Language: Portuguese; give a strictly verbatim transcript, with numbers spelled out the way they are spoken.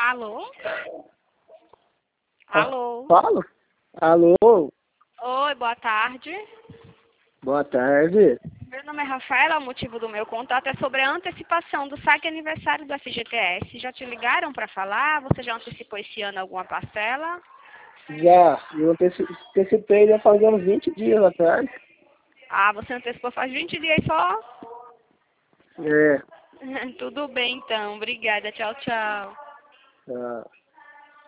Alô? Alô? Fala. Alô? Oi, boa tarde. Boa tarde. Meu nome é Rafaela, o motivo do meu contato é sobre a antecipação do saque aniversário do F G T S. Já te ligaram para falar? Você já antecipou esse ano alguma parcela? Já, eu anteci- antecipei já faz uns vinte dias atrás. Ah, você antecipou faz vinte dias só? É, Tudo bem então, obrigada, tchau, tchau. tá.